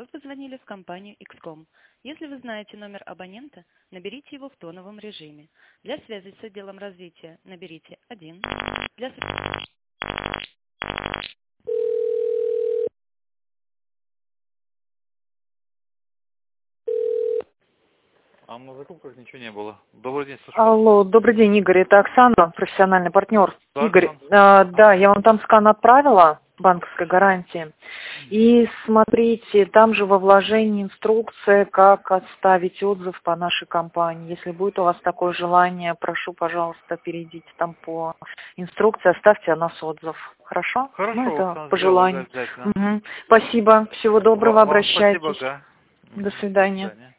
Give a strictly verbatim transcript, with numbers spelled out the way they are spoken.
Вы позвонили в компанию икс ком. Если вы знаете номер абонента, наберите его в тоновом режиме. Для связи с отделом развития наберите один. Для... А на закупках ничего не было. Добрый день, слушаю. Алло, добрый день, Игорь, это Оксана, профессиональный партнер. Да, Игорь, Оксана. э, да, я вам там скан отправила, банковской гарантии. И смотрите, там же во вложении инструкция, как оставить отзыв по нашей компании. Если будет у вас такое желание, прошу, пожалуйста, перейдите там по инструкции, оставьте о нас отзыв. Хорошо? Хорошо, Ну, это Оксана, по сделаю желанию. обязательно. Угу. Спасибо, всего доброго, Ва- Вам обращайтесь. спасибо, ага. До Мгм. До свидания. свидания.